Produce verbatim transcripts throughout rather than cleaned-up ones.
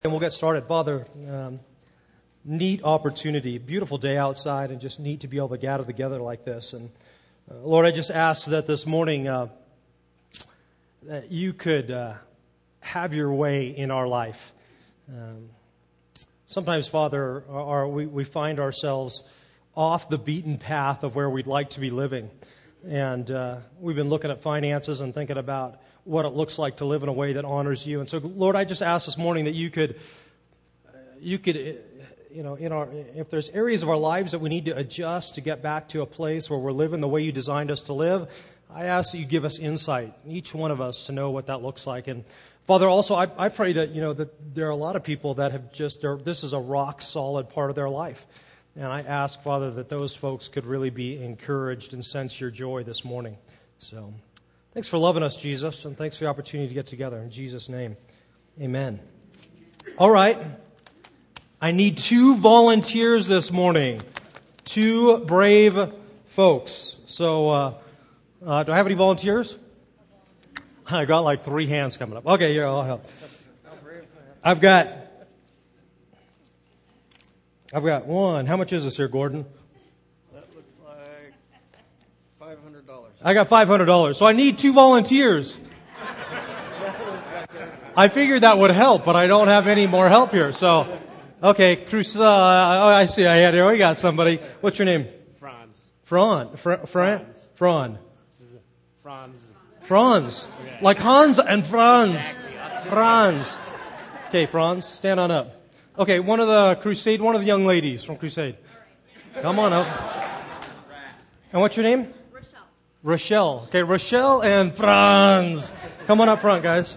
And we'll get started. Father, um, neat opportunity, beautiful day outside, and just neat to be able to gather together like this. And uh, Lord, I just ask that this morning uh, that you could uh, have your way in our life. Um, sometimes, Father, our, we, we find ourselves off the beaten path of where we'd like to be living. And uh, we've been looking at finances and thinking about what it looks like to live in a way that honors you. And so, Lord, I just ask this morning that you could, you could, you know, in our, if there's areas of our lives that we need to adjust to get back to a place where we're living the way you designed us to live, I ask that you give us insight, each one of us, to know what that looks like. And Father, also, I, I pray that, you know, that there are a lot of people that have just, this is a rock solid part of their life. And I ask, Father, that those folks could really be encouraged and sense your joy this morning. So, thanks for loving us, Jesus, and thanks for the opportunity to get together. In Jesus' name, amen. All right. I need two volunteers this morning. Two brave folks. So, uh, uh, do I have any volunteers? I got like three hands coming up. Okay, here, I'll help. I've got... I've got one. How much is this here, Gordon? That looks like five hundred dollars. I got five hundred dollars. So I need two volunteers. I figured that would help, but I don't have any more help here. So, okay, Cruz, uh, oh, I see. I had here. We got somebody. What's your name? Franz. Fran. Fran. Fran. Fran. Franz. Franz. Like Hans and Franz. Franz. Okay, Franz, stand on up. Okay, one of the Crusade, one of the young ladies from Crusade. Come on up. And what's your name? Rochelle. Rochelle. Okay, Rochelle and Franz. Come on up front, guys.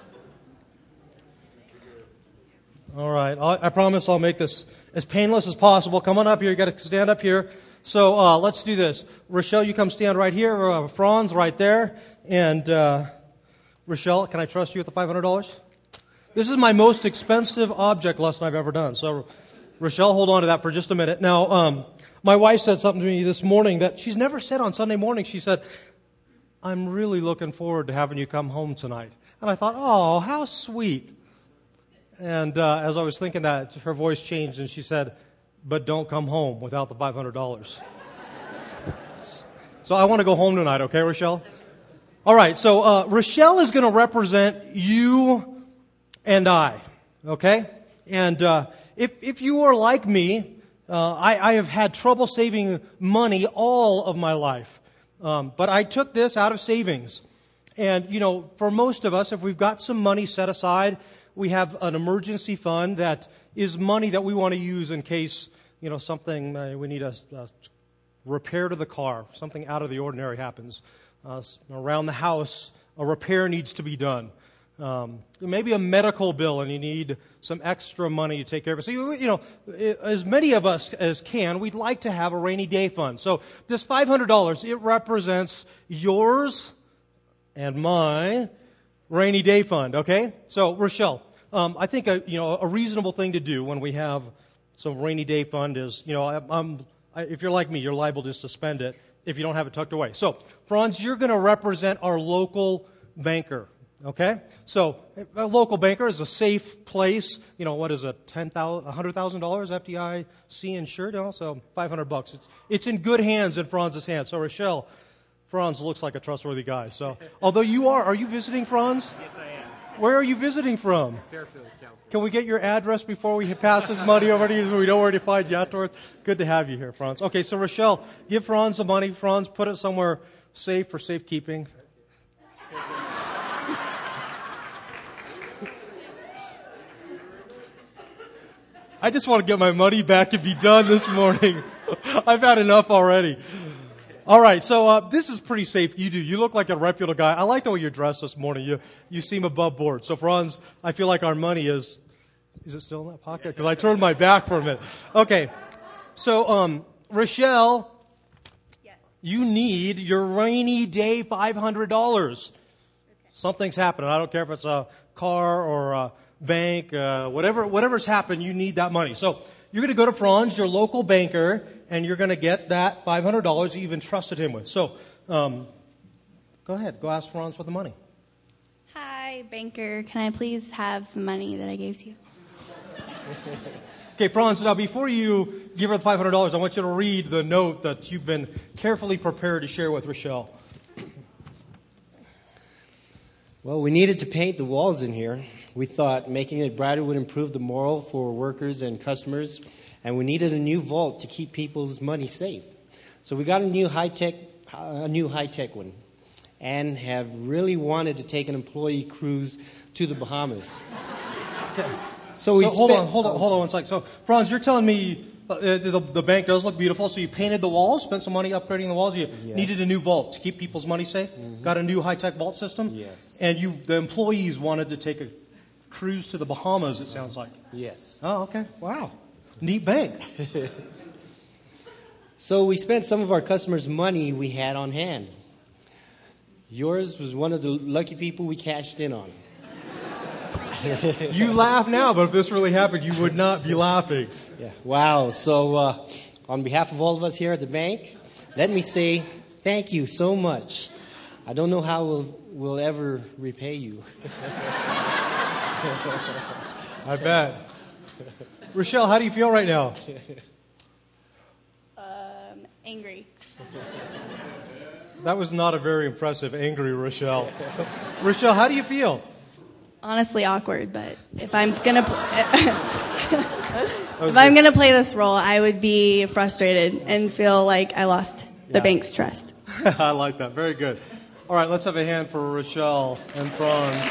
All right. I promise I'll make this as painless as possible. Come on up here. You got to stand up here. So uh, let's do this. Rochelle, you come stand right here. Uh, Franz right there. And uh, Rochelle, can I trust you with the five hundred dollars? This is my most expensive object lesson I've ever done. So, Rochelle, hold on to that for just a minute. Now, um, my wife said something to me this morning that she's never said on Sunday morning. She said, I'm really looking forward to having you come home tonight. And I thought, oh, how sweet. And uh, as I was thinking that, her voice changed and she said, but don't come home without the five hundred dollars. So I want to go home tonight, okay, Rochelle? All right, so uh, Rochelle is going to represent you and I, okay? And uh, if if you are like me, uh, I, I have had trouble saving money all of my life. Um, but I took this out of savings. And, you know, for most of us, if we've got some money set aside, we have an emergency fund that is money that we want to use in case, you know, something, uh, we need a, a repair to the car, something out of the ordinary happens. Uh, around the house, a repair needs to be done. Um, maybe a medical bill and you need some extra money to take care of it. So, you, you know, as many of us as can, we'd like to have a rainy day fund. So this five hundred dollars, it represents yours and my rainy day fund, okay? So, Rochelle, um, I think a, you know, a reasonable thing to do when we have some rainy day fund is, you know, I, I'm, I, if you're like me, you're liable just to spend it if you don't have it tucked away. So, Franz, you're going to represent our local banker. Okay? So, a local banker is a safe place. You know, what is it, ten thousand dollars, one hundred thousand dollars F D I C insured? You know, so five hundred bucks. It's, it's in good hands, in Franz's hands. So, Rochelle, Franz looks like a trustworthy guy. So, although you are, are you visiting, Franz? Yes, I am. Where are you visiting from? Fairfield, California. Can we get your address before we pass this money over to you so we know where to find you afterwards? Good to have you here, Franz. Okay, so, Rochelle, give Franz the money. Franz, put it somewhere safe for safekeeping. I just want to get my money back and be done this morning. I've had enough already. All right, so uh, this is pretty safe. You do. You look like a reputable guy. I like the way you're dressed this morning. You you seem above board. So, Franz, I feel like our money is... Is it still in that pocket? Because I turned my back for a minute. Okay, so, um, Rochelle, Yes. You need your rainy day five hundred dollars. Okay. Something's happening. I don't care if it's a car or a bank, uh, whatever, whatever's happened, you need that money. So you're going to go to Franz, your local banker, and you're going to get that five hundred dollars you even trusted him with. So um, go ahead. Go ask Franz for the money. Hi, banker. Can I please have the money that I gave to you? Okay, Franz, now before you give her the five hundred dollars, I want you to read the note that you've been carefully prepared to share with Rochelle. Well, we needed to paint the walls in here. We thought making it brighter would improve the morale for workers and customers, and we needed a new vault to keep people's money safe. So we got a new high-tech, a new high-tech one, and have really wanted to take an employee cruise to the Bahamas. So we so hold spent, on, hold on, hold on one second. So, Franz, you're telling me uh, the, the bank does look beautiful, so you painted the walls, spent some money upgrading the walls. You Yes. needed a new vault to keep people's money safe. Mm-hmm. Got a new high-tech vault system. Yes. And you, the employees wanted to take a cruise to the Bahamas, it sounds like. Yes. Oh, okay. Wow. Neat bank. So we spent some of our customers' money we had on hand. Yours was one of the lucky people we cashed in on. You laugh now, but if this really happened, you would not be laughing. Yeah. Wow. So uh, on behalf of all of us here at the bank, let me say thank you so much. I don't know how we'll, we'll ever repay you. I bet. Rochelle, how do you feel right now? Um, angry. That was not a very impressive, angry Rochelle. Rochelle, how do you feel? Honestly awkward, but if I'm gonna pl- if I'm gonna play this role, I would be frustrated and feel like I lost the Yeah. bank's trust. I like that. Very good. All right, let's have a hand for Rochelle and Franz.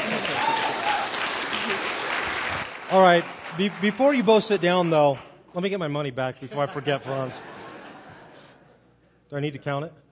All right, be- before you both sit down, though, let me get my money back before I forget, Franz. Do I need to count it?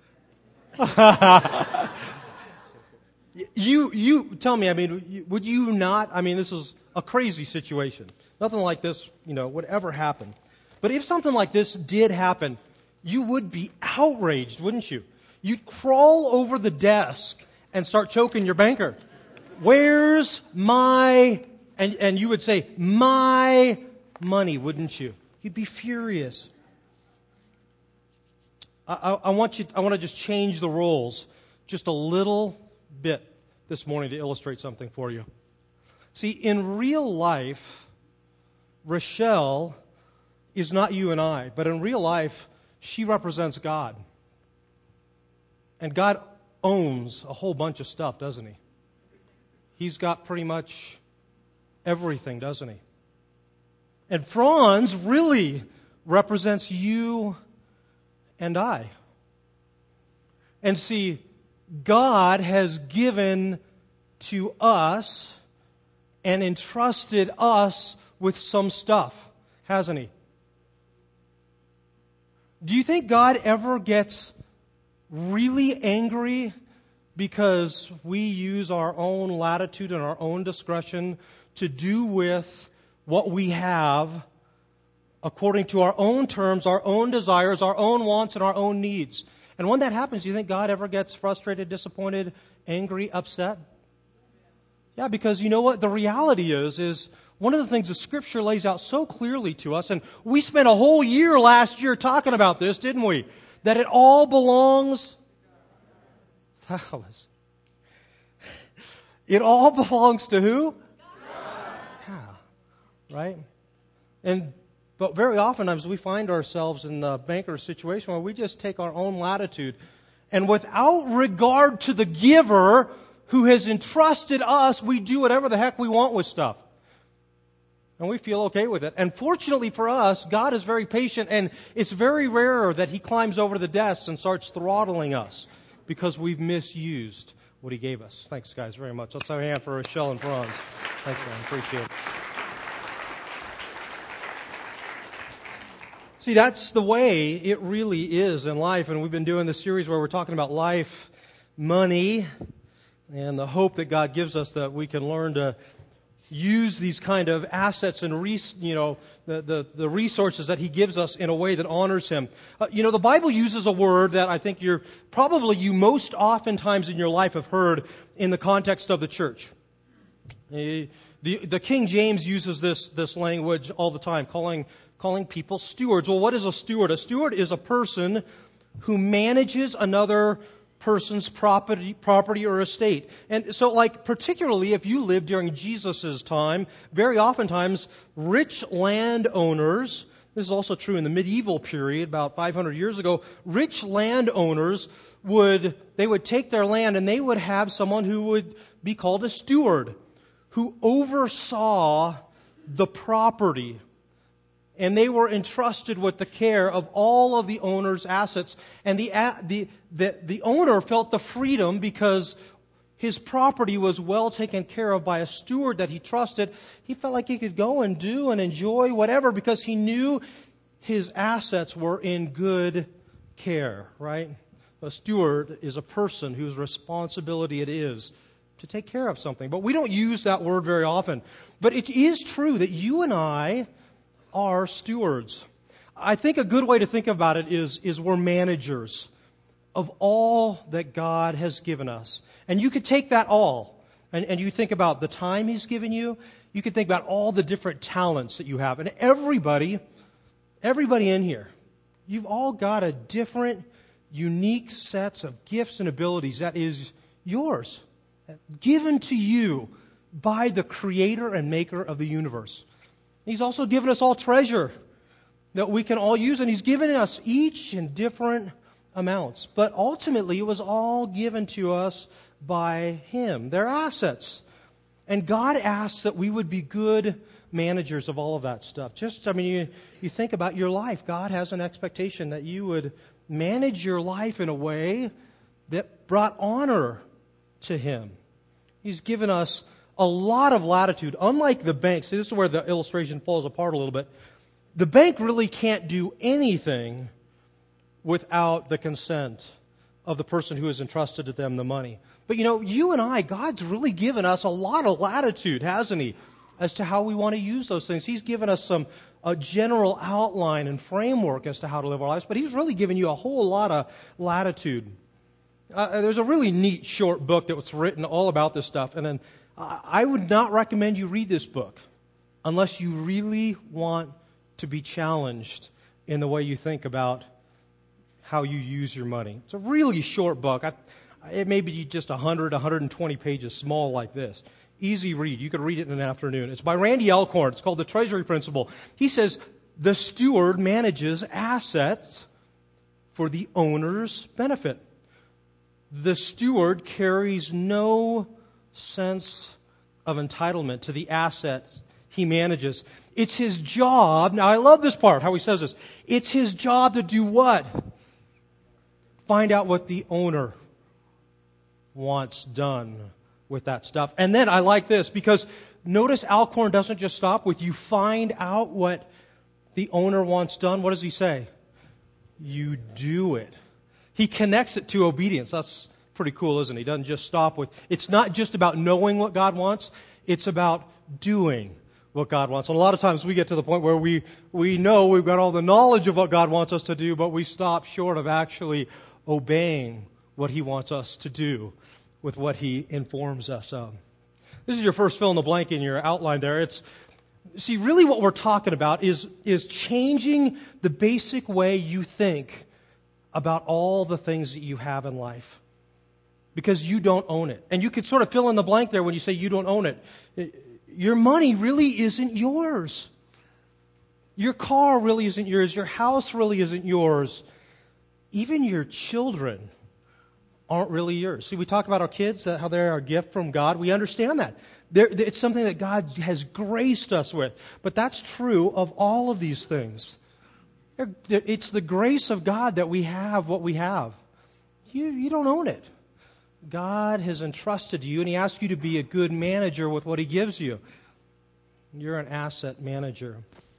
You you tell me, I mean, would you not, I mean, this is a crazy situation. Nothing like this, you know, would ever happen. But if something like this did happen, you would be outraged, wouldn't you? You'd crawl over the desk and start choking your banker. Where's my, and, and you would say, my money, wouldn't you? You'd be furious. I, I, I want you, I want to just change the roles just a little bit this morning to illustrate something for you. See, in real life, Rochelle is not you and I, but in real life, she represents God. And God owns a whole bunch of stuff, doesn't he? He's got pretty much everything, doesn't he? And Franz really represents you and I. And see, God has given to us and entrusted us with some stuff, hasn't he? Do you think God ever gets really angry because we use our own latitude and our own discretion to do with what we have according to our own terms, our own desires, our own wants, and our own needs? And when that happens, do you think God ever gets frustrated, disappointed, angry, upset? Yeah, because you know what? The reality is, is one of the things the Scripture lays out so clearly to us, and we spent a whole year last year talking about this, didn't we? That it all belongs. That was. It all belongs to who? God. Yeah. Right? And but very oftentimes we find ourselves in the banker situation where we just take our own latitude, and without regard to the giver who has entrusted us, we do whatever the heck we want with stuff. And we feel okay with it. And fortunately for us, God is very patient, and it's very rare that He climbs over the desks and starts throttling us because we've misused what He gave us. Thanks, guys, very much. Let's have a hand for Rochelle and Franz. Thanks, man. Appreciate it. See, that's the way it really is in life, and we've been doing this series where we're talking about life, money, and the hope that God gives us that we can learn to use these kind of assets and res, you know the, the, the resources that He gives us in a way that honors Him. Uh, you know, the Bible uses a word that I think you're probably you most oftentimes in your life have heard in the context of the church. The, the, the King James uses this this language all the time, calling calling people stewards. Well, what is a steward? A steward is a person who manages another person's property, property or estate. And so, like, particularly if you lived during Jesus' time, very oftentimes rich landowners, this is also true in the medieval period, about five hundred years ago, rich landowners would, they would take their land and they would have someone who would be called a steward, who oversaw the property. And they were entrusted with the care of all of the owner's assets. And the, the, the, the owner felt the freedom because his property was well taken care of by a steward that he trusted. He felt like he could go and do and enjoy whatever because he knew his assets were in good care, right? A steward is a person whose responsibility it is to take care of something. But we don't use that word very often. But it is true that you and I are stewards. I think a good way to think about it is, is we're managers of all that God has given us. And you could take that all, and, and you think about the time He's given you. You could think about all the different talents that you have. And everybody, everybody in here, you've all got a different, unique sets of gifts and abilities that is yours, given to you by the Creator and Maker of the universe. He's also given us all treasure that we can all use, and He's given us each in different amounts. But ultimately, it was all given to us by Him. They're assets. And God asks that we would be good managers of all of that stuff. Just, I mean, you, you think about your life. God has an expectation that you would manage your life in a way that brought honor to Him. He's given us a lot of latitude. Unlike the bank, see, this is where the illustration falls apart a little bit. The bank really can't do anything without the consent of the person who has entrusted to them the money. But you know, you and I, God's really given us a lot of latitude, hasn't He, as to how we want to use those things. He's given us some a general outline and framework as to how to live our lives, but He's really given you a whole lot of latitude. Uh, there's a really neat short book that was written all about this stuff, and then I would not recommend you read this book unless you really want to be challenged in the way you think about how you use your money. It's a really short book. I, it may be just one hundred, one hundred twenty pages, small like this. Easy read. You could read it in an afternoon. It's by Randy Alcorn. It's called The Treasury Principle. He says, the steward manages assets for the owner's benefit. The steward carries no sense of entitlement to the assets he manages. It's his job. Now, I love this part, how he says this. It's his job to do what? Find out what the owner wants done with that stuff. And then I like this because notice Alcorn doesn't just stop with you find out what the owner wants done. What does he say? You do it. He connects it to obedience. That's pretty cool, isn't it? He doesn't just stop with, it's not just about knowing what God wants, it's about doing what God wants. And a lot of times we get to the point where we, we know we've got all the knowledge of what God wants us to do, but we stop short of actually obeying what He wants us to do with what He informs us of. This is your first fill in the blank in your outline there. It's, see, really what we're talking about is, is changing the basic way you think about all the things that you have in life. Because you don't own it. And you could sort of fill in the blank there when you say you don't own it. Your money really isn't yours. Your car really isn't yours. Your house really isn't yours. Even your children aren't really yours. See, we talk about our kids, how they're a gift from God. We understand that. They're, it's something that God has graced us with. But that's true of all of these things. It's the grace of God that we have what we have. You, you don't own it. God has entrusted you, and He asks you to be a good manager with what He gives you. You're an asset manager.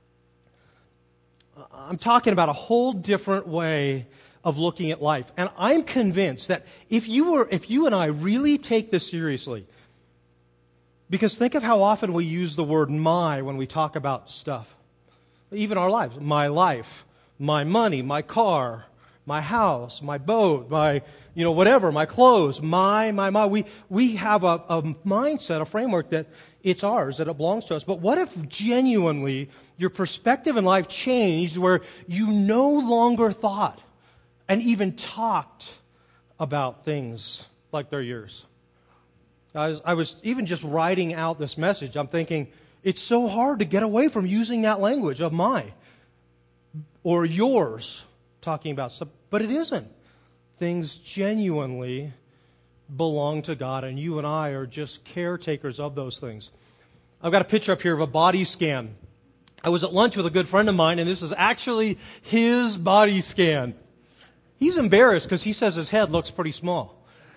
I'm talking about a whole different way of looking at life. And I'm convinced that if you were, if you and I really take this seriously, because think of how often we use the word my when we talk about stuff. Even our lives. My life, my money, my car, my house, my boat, my, you know, whatever, my clothes, my, my, my. We, we have a, a mindset, a framework that it's ours, that it belongs to us. But what if genuinely your perspective in life changed where you no longer thought and even talked about things like they're yours. I was, I was even just writing out this message, I'm thinking, it's so hard to get away from using that language of my or yours, talking about stuff, but it isn't. Things genuinely belong to God, and you and I are just caretakers of those things. I've got a picture up here of a body scan. I was at lunch with a good friend of mine, and this is actually his body scan. He's embarrassed because he says his head looks pretty small.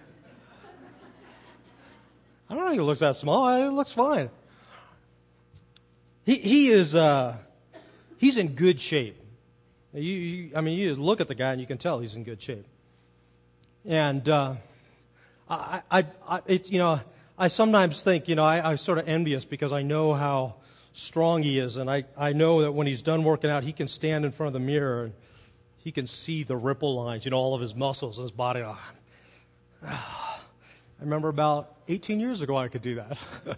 I don't think it looks that small. It looks fine. He he is uh, he's in good shape. You, you, I mean, you just look at the guy and you can tell he's in good shape. And uh, I, I, I it, you know, I sometimes think, you know, I, I'm sort of envious because I know how strong he is, and I, I know that when he's done working out, he can stand in front of the mirror and he can see the ripple lines, you know, all of his muscles in his body. Oh, I remember about eighteen years ago I could do that.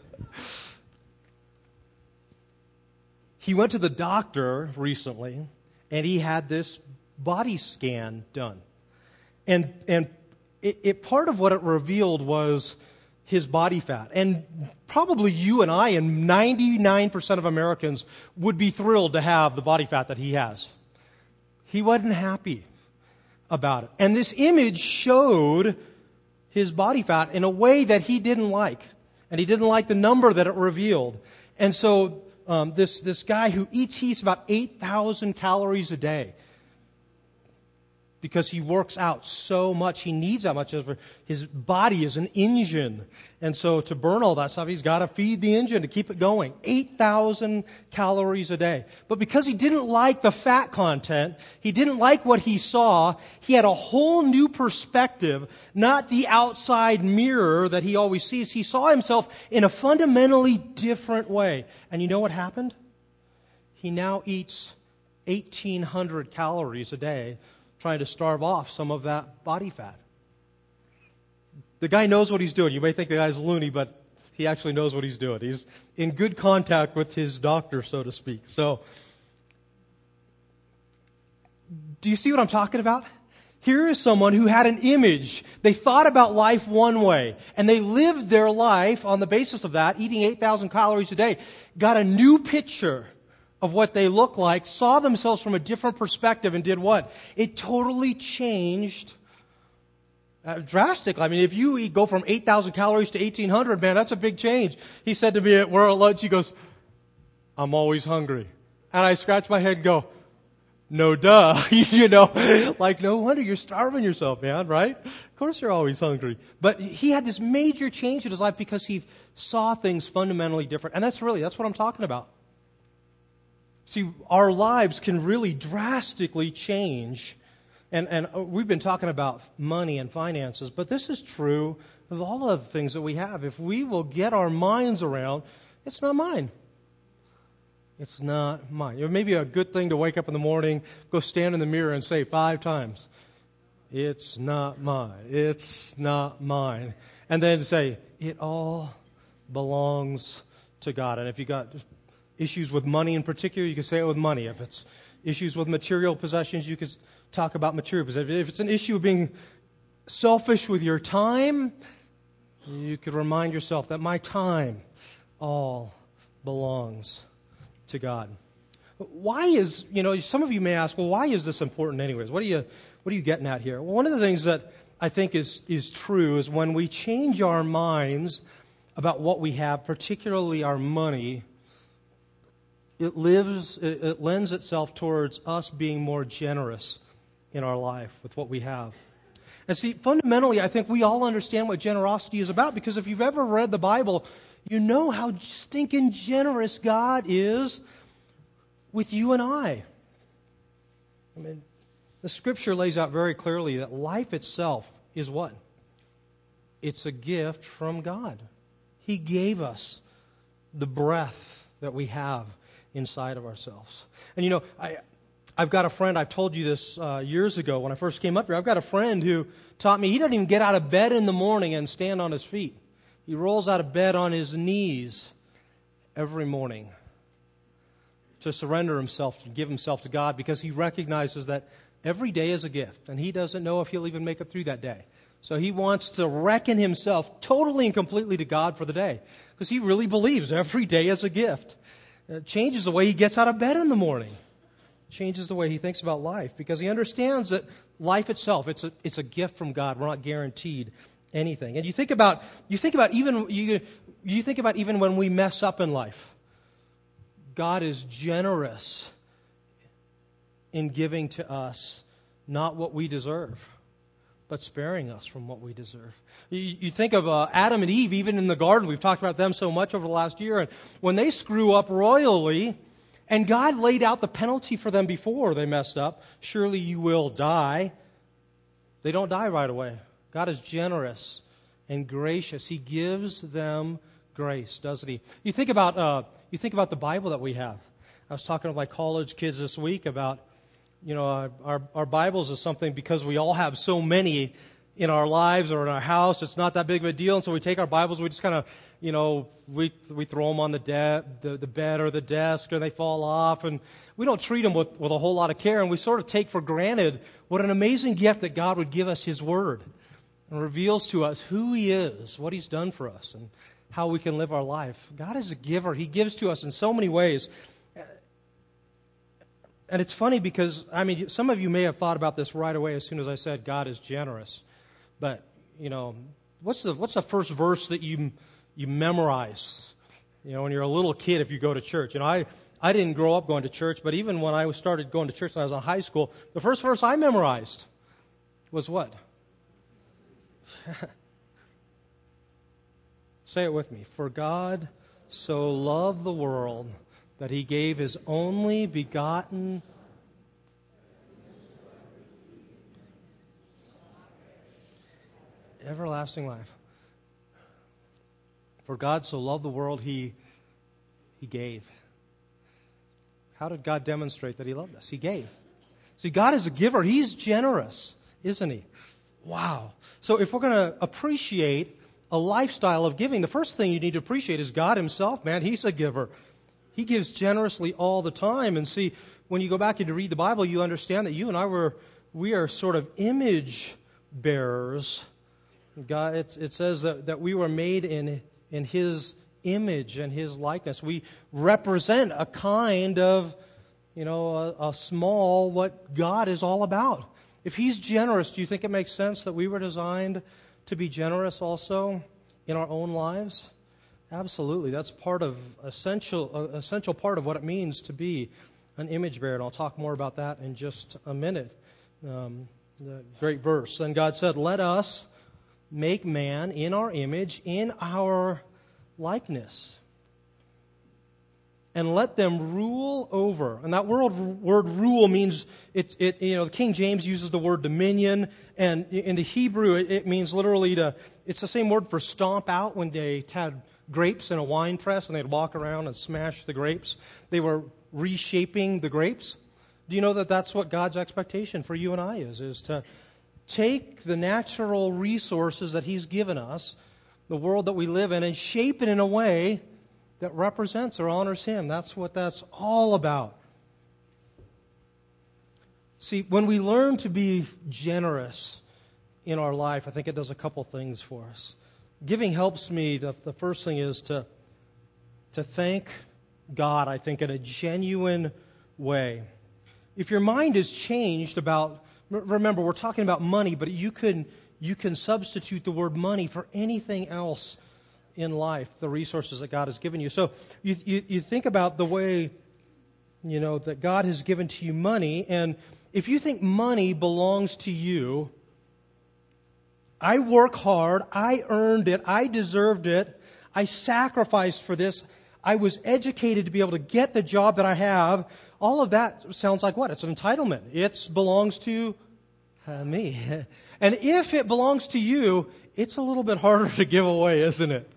He went to the doctor recently, and he had this body scan done. And and it, it part of what it revealed was his body fat. And probably you and I and ninety-nine percent of Americans would be thrilled to have the body fat that he has. He wasn't happy about it. And this image showed his body fat in a way that he didn't like. And he didn't like the number that it revealed. And so um, this, this guy who eats, he eats about eight thousand calories a day. Because he works out so much, he needs that much. His body is an engine. And so to burn all that stuff, he's got to feed the engine to keep it going. eight thousand calories a day. But because he didn't like the fat content, he didn't like what he saw, he had a whole new perspective, not the outside mirror that he always sees. He saw himself in a fundamentally different way. And you know what happened? He now eats eighteen hundred calories a day, trying to starve off some of that body fat. The guy knows what he's doing. You may think the guy's loony, but he actually knows what he's doing. He's in good contact with his doctor, so to speak. So, do you see what I'm talking about? Here is someone who had an image. They thought about life one way, and they lived their life on the basis of that, eating eight thousand calories a day, got a new picture of what they look like, saw themselves from a different perspective, and did what? It totally changed uh, drastically. I mean, if you eat, go from eight thousand calories to eighteen hundred, man, that's a big change. He said to me at we're at lunch, he goes, I'm always hungry. And I scratch my head and go, no duh. You know, like no wonder you're starving yourself, man, right? Of course you're always hungry. But he had this major change in his life because he saw things fundamentally different. And that's really, that's what I'm talking about. See, our lives can really drastically change. And, and we've been talking about money and finances, but this is true of all of the things that we have. If we will get our minds around, it's not mine. It's not mine. It may be a good thing to wake up in the morning, go stand in the mirror and say five times, it's not mine. It's not mine. And then say, it all belongs to God. And if you got issues with money in particular, you can say it with money. If it's issues with material possessions, you could talk about material possessions. If it's an issue of being selfish with your time, you could remind yourself that my time all belongs to God. Why is, you know, some of you may ask, well, why is this important anyways? What are you, what are you getting at here? Well, one of the things that I think is, is true is when we change our minds about what we have, particularly our money, It lives, it, it lends itself towards us being more generous in our life with what we have. And see, fundamentally, I think we all understand what generosity is about, because if you've ever read the Bible, you know how stinking generous God is with you and I. I mean, the Scripture lays out very clearly that life itself is what? It's a gift from God. He gave us the breath that we have inside of ourselves. And you know, I, I've got a friend, I've told you this uh, years ago when I first came up here, I've got a friend who taught me he doesn't even get out of bed in the morning and stand on his feet. He rolls out of bed on his knees every morning to surrender himself, to give himself to God, because he recognizes that every day is a gift, and he doesn't know if he'll even make it through that day. So he wants to reckon himself totally and completely to God for the day because he really believes every day is a gift. It changes the way he gets out of bed in the morning. Changes the way he thinks about life because he understands that life itself, it's a, it's a gift from God. We're not guaranteed anything. And you think about, you think about even, you, you think about even when we mess up in life, God is generous in giving to us not what we deserve, but sparing us from what we deserve. You, you think of uh, Adam and Eve, even in the garden. We've talked about them so much over the last year. And when they screw up royally, and God laid out the penalty for them before they messed up, surely you will die. They don't die right away. God is generous and gracious. He gives them grace, doesn't he? You think about uh, you think about the Bible that we have. I was talking to my college kids this week about, you know, our, our, our Bibles is something because we all have so many in our lives or in our house. It's not that big of a deal, and so we take our Bibles, we just kind of, you know, we we throw them on the, de- the the bed or the desk, or they fall off, and we don't treat them with, with a whole lot of care, and we sort of take for granted what an amazing gift that God would give us His Word, and reveals to us who He is, what He's done for us, and how we can live our life. God is a giver. He gives to us in so many ways. And it's funny because, I mean, some of you may have thought about this right away as soon as I said God is generous. But, you know, what's the what's the first verse that you you memorize? You know, when you're a little kid, if you go to church. You know, I, I didn't grow up going to church, but even when I started going to church when I was in high school, the first verse I memorized was what? Say it with me. For God so loved the world that He gave His only begotten everlasting life. For God so loved the world, He He gave. How did God demonstrate that He loved us? He gave. See, God is a giver. He's generous, isn't He? Wow. So if we're going to appreciate a lifestyle of giving, the first thing you need to appreciate is God Himself, man. He's a giver. He gives generously all the time. And see, when you go back and you read the Bible, you understand that you and I were, we are sort of image bearers. God, it's, it says that, that we were made in, in His image and His likeness. We represent a kind of, you know, a, a small, what God is all about. If He's generous, do you think it makes sense that we were designed to be generous also in our own lives? Absolutely. That's part of essential, uh, essential part of what it means to be an image bearer. And I'll talk more about that in just a minute. Um, the great verse. Then God said, let us make man in our image, in our likeness, and let them rule over. And that word, word rule means, it, it, you know, the King James uses the word dominion, and in the Hebrew it, it means literally to, it's the same word for stomp out when they had grapes in a wine press and they'd walk around and smash the grapes. They were reshaping the grapes. Do you know that that's what God's expectation for you and I is, is to take the natural resources that He's given us, the world that we live in, and shape it in a way that represents or honors Him. That's what that's all about. See, when we learn to be generous in our life, I think it does a couple things for us. Giving helps me, the, the first thing is to, to thank God, I think, in a genuine way. If your mind is changed about, remember, we're talking about money, but you can, you can substitute the word money for anything else in life, the resources that God has given you. So you, you, you think about the way, you know, that God has given to you money, and if you think money belongs to you, I work hard, I earned it, I deserved it, I sacrificed for this, I was educated to be able to get the job that I have, all of that sounds like what? It's an entitlement. It belongs to uh, me. And if it belongs to you, it's a little bit harder to give away, isn't it?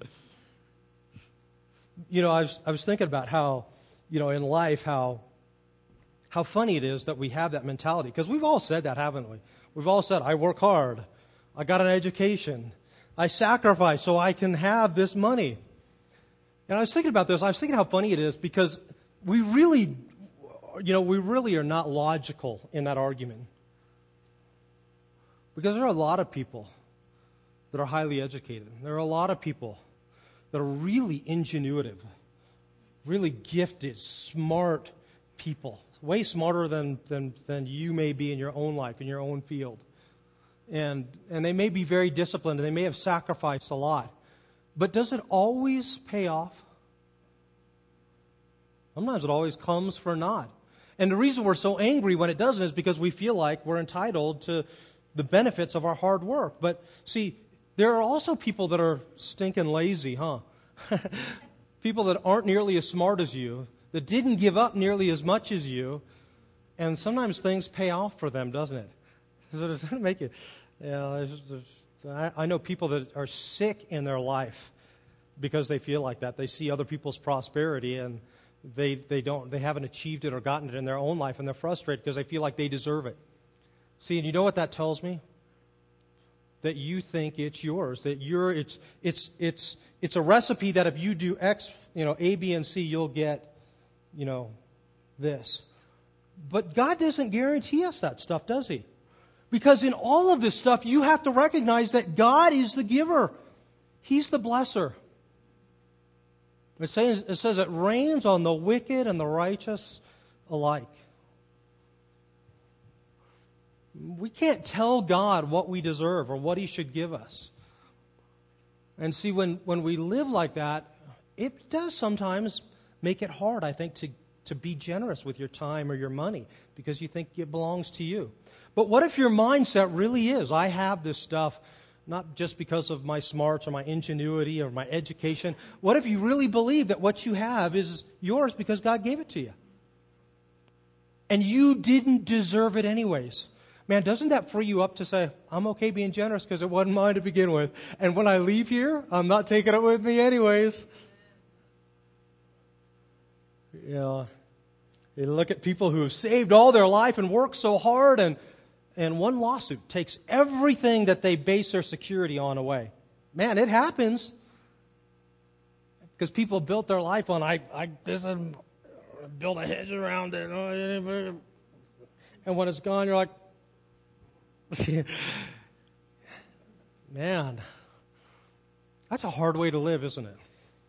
You know, I was, I was thinking about how, you know, in life, how, how funny it is that we have that mentality. Because we've all said that, haven't we? We've all said, I work hard. I got an education. I sacrifice so I can have this money. And I was thinking about this. I was thinking how funny it is because we really, you know, we really are not logical in that argument. Because there are a lot of people that are highly educated. There are a lot of people that are really ingenuitive, really gifted, smart people, way smarter than, than, than you may be in your own life, in your own field. And, and they may be very disciplined, and they may have sacrificed a lot. But does it always pay off? Sometimes it always comes for naught. And the reason we're so angry when it doesn't is because we feel like we're entitled to the benefits of our hard work. But see, there are also people that are stinking lazy, huh? People that aren't nearly as smart as you, that didn't give up nearly as much as you, and sometimes things pay off for them, doesn't it? Does it make it? Yeah, there's, there's, I, I know people that are sick in their life because they feel like that. They see other people's prosperity and they they don't they haven't achieved it or gotten it in their own life, and they're frustrated because they feel like they deserve it. See, and you know what that tells me? That you think it's yours. That you're it's it's it's it's a recipe that if you do X, you know, A, B, and C, you'll get, you know, this. But God doesn't guarantee us that stuff, does He? Because in all of this stuff, you have to recognize that God is the giver. He's the blesser. It says, it says it rains on the wicked and the righteous alike. We can't tell God what we deserve or what He should give us. And see, when, when we live like that, it does sometimes make it hard, I think, to, to be generous with your time or your money because you think it belongs to you. But what if your mindset really is, I have this stuff not just because of my smarts or my ingenuity or my education. What if you really believe that what you have is yours because God gave it to you? And you didn't deserve it anyways. Man, doesn't that free you up to say, I'm okay being generous because it wasn't mine to begin with. And when I leave here, I'm not taking it with me anyways. You know, you look at people who have saved all their life and worked so hard, and And one lawsuit takes everything that they base their security on away. Man, it happens. Because people built their life on, I, I this is, build a hedge around it. And when it's gone, you're like, man, that's a hard way to live, isn't it?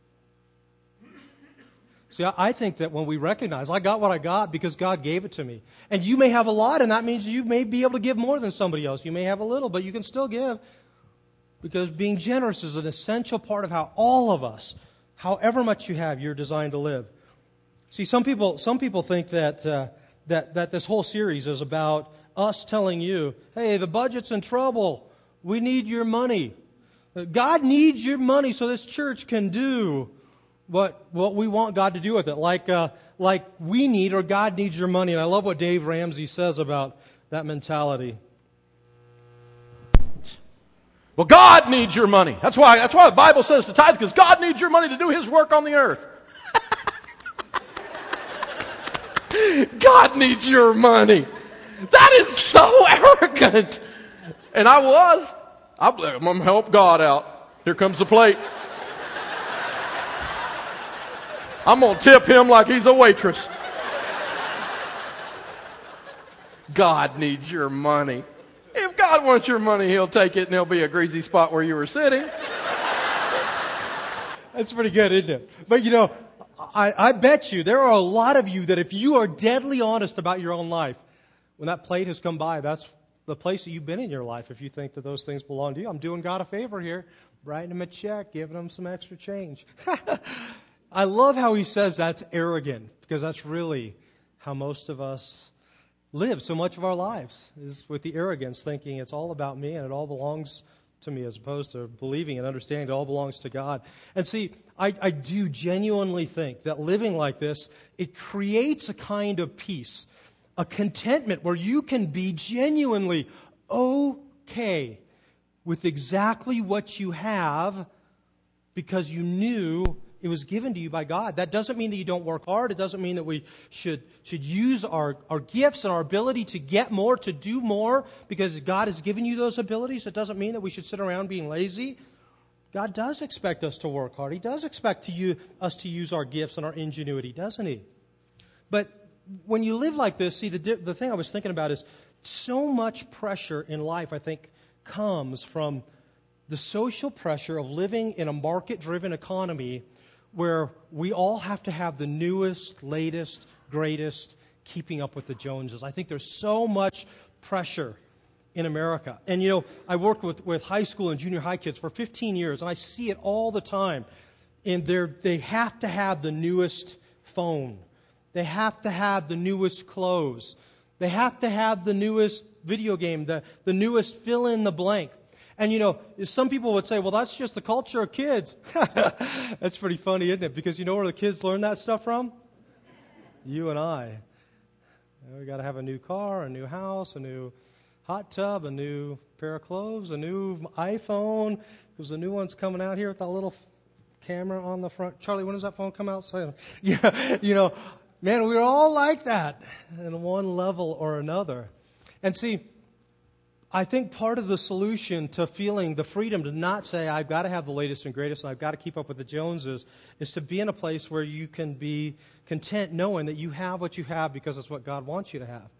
See, I think that when we recognize, I got what I got because God gave it to me. And you may have a lot, and that means you may be able to give more than somebody else. You may have a little, but you can still give. Because being generous is an essential part of how all of us, however much you have, you're designed to live. See, some people some people think that uh, that that this whole series is about us telling you, hey, the budget's in trouble. We need your money. God needs your money so this church can do What what we want God to do with it, like uh, like we need or God needs your money. And I love what Dave Ramsey says about that mentality. Well, God needs your money. That's why that's why the Bible says to tithe, because God needs your money to do His work on the earth. God needs your money. That is so arrogant. And I was. I'm going to help God out. Here comes the plate. I'm going to tip him like he's a waitress. God needs your money. If God wants your money, He'll take it and there'll be a greasy spot where you were sitting. That's pretty good, isn't it? But you know, I, I bet you there are a lot of you that if you are deadly honest about your own life, when that plate has come by, that's the place that you've been in your life. If you think that those things belong to you, I'm doing God a favor here, writing him a check, giving him some extra change. I love how he says that's arrogant, because that's really how most of us live so much of our lives, is with the arrogance, thinking it's all about me and it all belongs to me, as opposed to believing and understanding it all belongs to God. And see, I, I do genuinely think that living like this, it creates a kind of peace, a contentment where you can be genuinely okay with exactly what you have because you knew it was given to you by God. That doesn't mean that you don't work hard. It doesn't mean that we should, should use our, our gifts and our ability to get more, to do more, because God has given you those abilities. It doesn't mean that we should sit around being lazy. God does expect us to work hard. He does expect to use, us to use our gifts and our ingenuity, doesn't He? But when you live like this, see, the, the thing I was thinking about is so much pressure in life, I think, comes from the social pressure of living in a market-driven economy where we all have to have the newest, latest, greatest, keeping up with the Joneses. I think there's so much pressure in America. And, you know, I worked with, with high school and junior high kids for fifteen years, and I see it all the time. And they're, they have to have the newest phone. They have to have the newest clothes. They have to have the newest video game, the, the newest fill in the blank. And, you know, some people would say, well, that's just the culture of kids. That's pretty funny, isn't it? Because you know where the kids learn that stuff from? You and I. You know, we got to have a new car, a new house, a new hot tub, a new pair of clothes, a new iPhone, because the new one's coming out here with that little camera on the front. Charlie, when does that phone come out? So, yeah, you know, man, we're all like that in one level or another. And see, I think part of the solution to feeling the freedom to not say, I've got to have the latest and greatest and I've got to keep up with the Joneses, is to be in a place where you can be content knowing that you have what you have because it's what God wants you to have.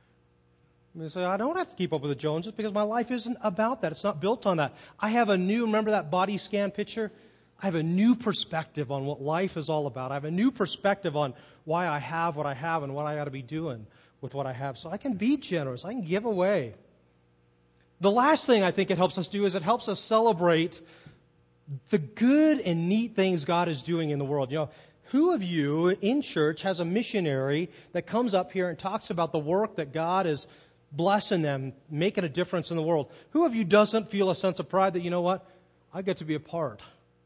I mean, say, I don't have to keep up with the Joneses because my life isn't about that. It's not built on that. I have a new, remember that body scan picture? I have a new perspective on what life is all about. I have a new perspective on why I have what I have and what I got to be doing with what I have. So I can be generous. I can give away. The last thing I think it helps us do is it helps us celebrate the good and neat things God is doing in the world. You know, who of you in church has a missionary that comes up here and talks about the work that God is blessing them, making a difference in the world? Who of you doesn't feel a sense of pride that, you know what, I get to be a part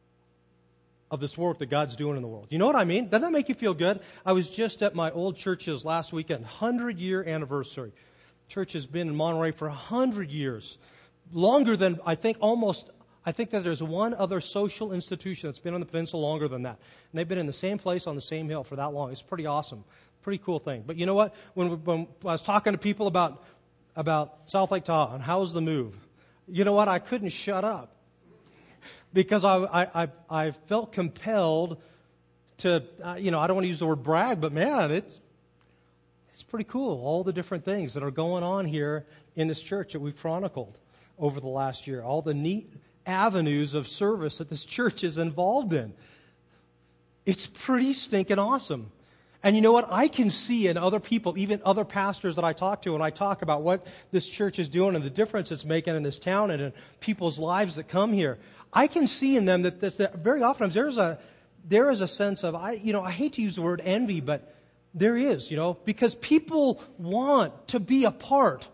of this work that God's doing in the world? You know what I mean? Doesn't that make you feel good? I was just at my old church's last weekend, hundred-year anniversary. Church has been in Monterey for one hundred years. Longer than, I think, almost, I think that there's one other social institution that's been on the peninsula longer than that. And they've been in the same place on the same hill for that long. It's pretty awesome. Pretty cool thing. But you know what? When, when I was talking to people about, about South Lake Tahoe and how's the move, you know what? I couldn't shut up. Because I, I, I, I felt compelled to, uh, you know, I don't want to use the word brag, but man, it's it's pretty cool, all the different things that are going on here in this church that we've chronicled over the last year, all the neat avenues of service that this church is involved in. It's pretty stinking awesome. And you know what? I can see in other people, even other pastors that I talk to, when I talk about what this church is doing and the difference it's making in this town and in people's lives that come here, I can see in them that, this, that very often there's a there is a sense of, I you know, I hate to use the word envy, but there is, you know, because people want to be a part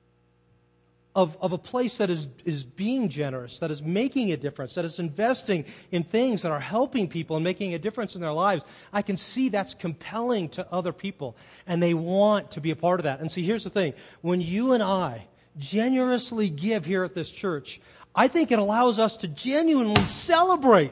of, of a place that is, is being generous, that is making a difference, that is investing in things that are helping people and making a difference in their lives. I can see that's compelling to other people, and they want to be a part of that. And see, here's the thing. When you and I generously give here at this church, I think it allows us to genuinely celebrate.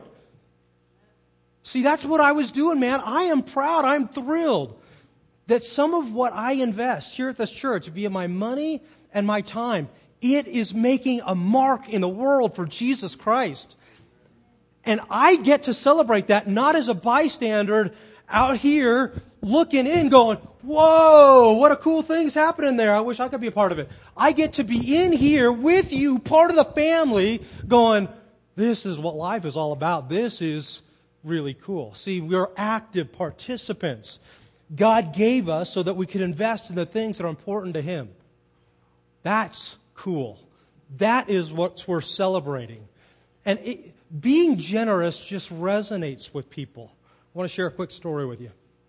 See, that's what I was doing, man. I am proud. I'm thrilled that some of what I invest here at this church, via my money and my time, it is making a mark in the world for Jesus Christ. And I get to celebrate that not as a bystander out here looking in going, whoa, what a cool thing's happening there. I wish I could be a part of it. I get to be in here with you, part of the family, going, this is what life is all about. This is really cool. See, we're active participants. God gave us so that we could invest in the things that are important to Him. That's cool. That is what we're celebrating. And it, being generous just resonates with people. I want to share a quick story with you.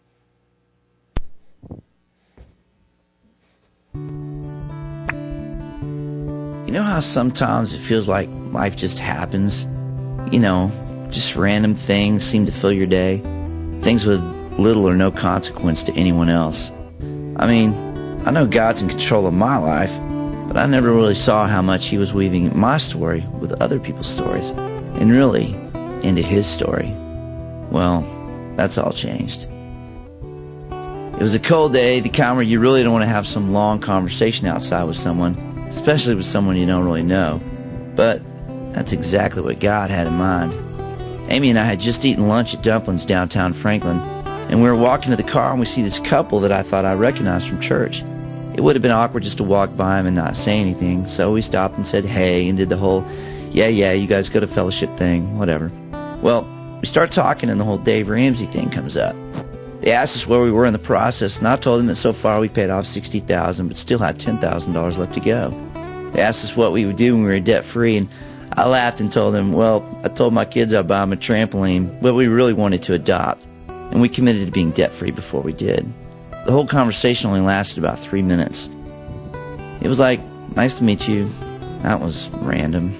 You know how sometimes it feels like life just happens? You know, just random things seem to fill your day. Things with little or no consequence to anyone else. I mean, I know God's in control of my life, but I never really saw how much He was weaving my story with other people's stories, and really into His story. Well, that's all changed. It was a cold day, the kind where you really don't want to have some long conversation outside with someone, especially with someone you don't really know. But that's exactly what God had in mind. Amy and I had just eaten lunch at Dumplings downtown Franklin, and we were walking to the car and we see this couple that I thought I recognized from church. It would have been awkward just to walk by them and not say anything, so we stopped and said hey and did the whole, Yeah, yeah, you guys go to fellowship thing, whatever. Well, we start talking and the whole Dave Ramsey thing comes up. They asked us where we were in the process, and I told them that so far we paid off sixty thousand dollars, but still had ten thousand dollars left to go. They asked us what we would do when we were debt-free, and I laughed and told them, well, I told my kids I'd buy them a trampoline, but we really wanted to adopt, and we committed to being debt-free before we did. The whole conversation only lasted about three minutes. It was like, nice to meet you. That was random.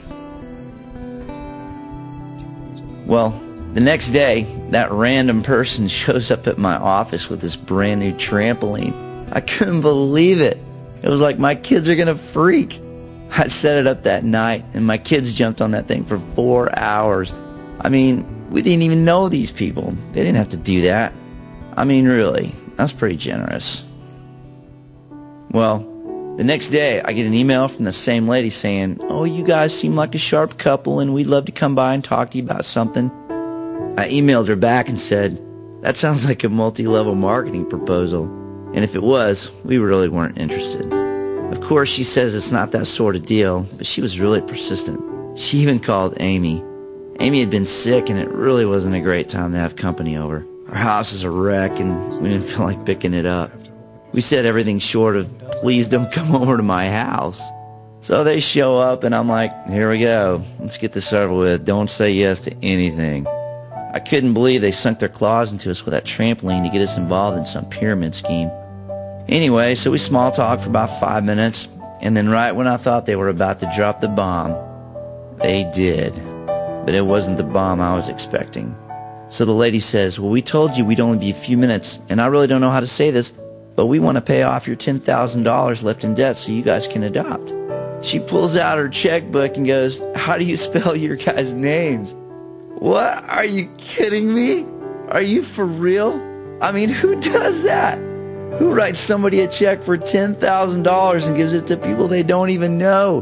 Well, the next day, that random person shows up at my office with this brand new trampoline. I couldn't believe it. It was like my kids are going to freak. I set it up that night, and my kids jumped on that thing for four hours. I mean, we didn't even know these people. They didn't have to do that. I mean, really, that's pretty generous. Well, the next day, I get an email from the same lady saying, oh, you guys seem like a sharp couple, and we'd love to come by and talk to you about something. I emailed her back and said, that sounds like a multi-level marketing proposal. And if it was, we really weren't interested. Of course, she says it's not that sort of deal, but she was really persistent. She even called Amy. Amy had been sick, and it really wasn't a great time to have company over. Our house is a wreck, and we didn't feel like picking it up. We said everything short of, please don't come over to my house. So they show up, and I'm like, here we go. Let's get this over with. Don't say yes to anything. I couldn't believe they sunk their claws into us with that trampoline to get us involved in some pyramid scheme. Anyway, so we small talked for about five minutes, and then right when I thought they were about to drop the bomb, they did. But it wasn't the bomb I was expecting. So the lady says, well, we told you we'd only be a few minutes, and I really don't know how to say this, but we want to pay off your ten thousand dollars left in debt so you guys can adopt. She pulls out her checkbook and goes, how do you spell your guys' names? What? Are you kidding me? Are you for real? I mean, who does that? Who writes somebody a check for ten thousand dollars and gives it to people they don't even know?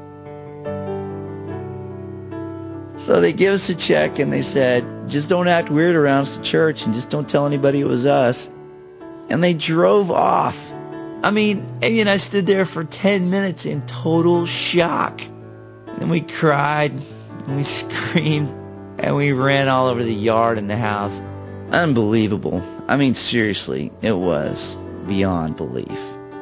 So they give us a check and they said, just don't act weird around us at church and just don't tell anybody it was us. And they drove off. I mean, Amy and I stood there for ten minutes in total shock. And then we cried and we screamed and we ran all over the yard and the house. Unbelievable. I mean, seriously, it was beyond belief.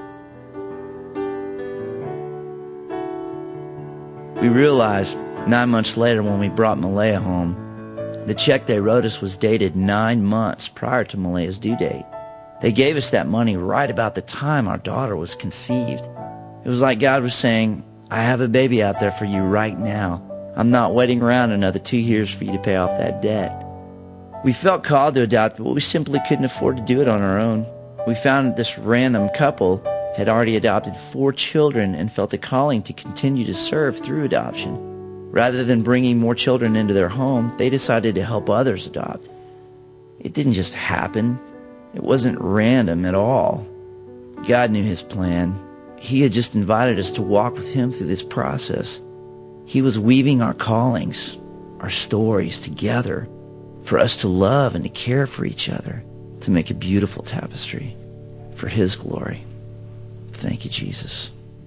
We realized nine months later when we brought Malaya home, the check they wrote us was dated nine months prior to Malaya's due date. They gave us that money right about the time our daughter was conceived. It was like God was saying, I have a baby out there for you right now. I'm not waiting around another two years for you to pay off that debt. We felt called to adopt, but we simply couldn't afford to do it on our own. We found that this random couple had already adopted four children and felt a calling to continue to serve through adoption. Rather than bringing more children into their home, they decided to help others adopt. It didn't just happen. It wasn't random at all. God knew His plan. He had just invited us to walk with Him through this process. He was weaving our callings, our stories together for us to love and to care for each other, to make a beautiful tapestry for His glory. Thank you, Jesus.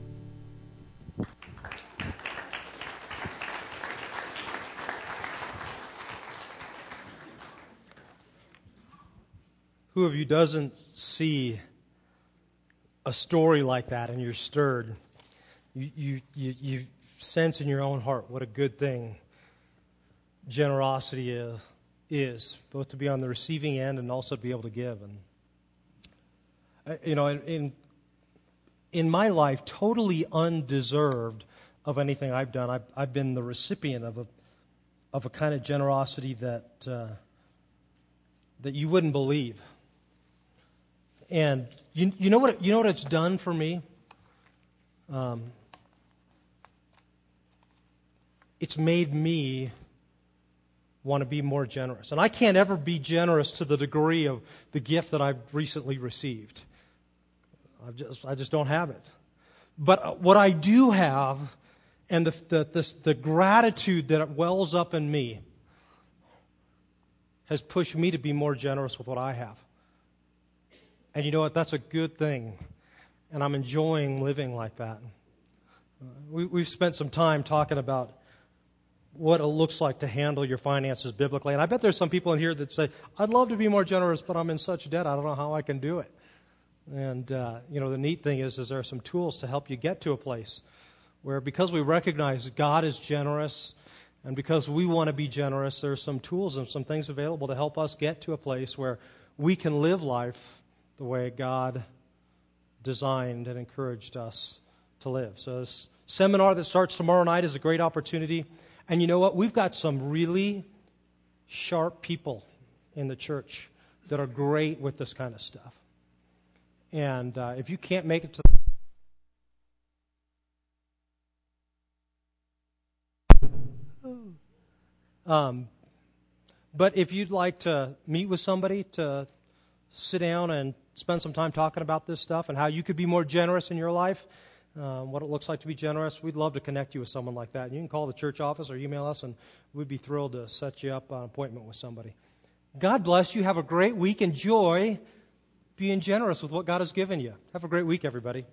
Who of you doesn't see a story like that and you're stirred? You, you, you, you sense in your own heart what a good thing generosity is, is, both to be on the receiving end and also to be able to give. And you know, in in my life, totally undeserved of anything I've done, I've, I've been the recipient of a of a kind of generosity that uh, that you wouldn't believe. And you you know what you know what it's done for me? Um, it's made me want to be more generous. And I can't ever be generous to the degree of the gift that I've recently received. I just I just don't have it. But what I do have, and the the the, the gratitude that wells up in me, has pushed me to be more generous with what I have. And you know what? That's a good thing. And I'm enjoying living like that. Uh, we, we've spent some time talking about what it looks like to handle your finances biblically. And I bet there's some people in here that say, I'd love to be more generous, but I'm in such debt, I don't know how I can do it. And, uh, you know, the neat thing is, is there are some tools to help you get to a place where, because we recognize God is generous, and because we want to be generous, there are some tools and some things available to help us get to a place where we can live life the way God designed and encouraged us to live. So this seminar that starts tomorrow night is a great opportunity. And you know what? We've got some really sharp people in the church that are great with this kind of stuff. And uh, if you can't make it to um, but if you'd like to meet with somebody to sit down and spend some time talking about this stuff and how you could be more generous in your life, um, what it looks like to be generous, we'd love to connect you with someone like that. And you can call the church office or email us, and we'd be thrilled to set you up on an appointment with somebody. God bless you. Have a great week. Enjoy being generous with what God has given you. Have a great week, everybody.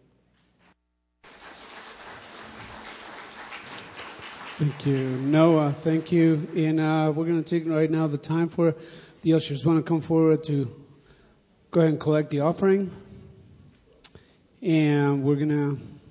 Thank you, Noah. Thank you. And uh, we're going to take right now the time for the ushers want to come forward to go ahead and collect the offering. And we're going to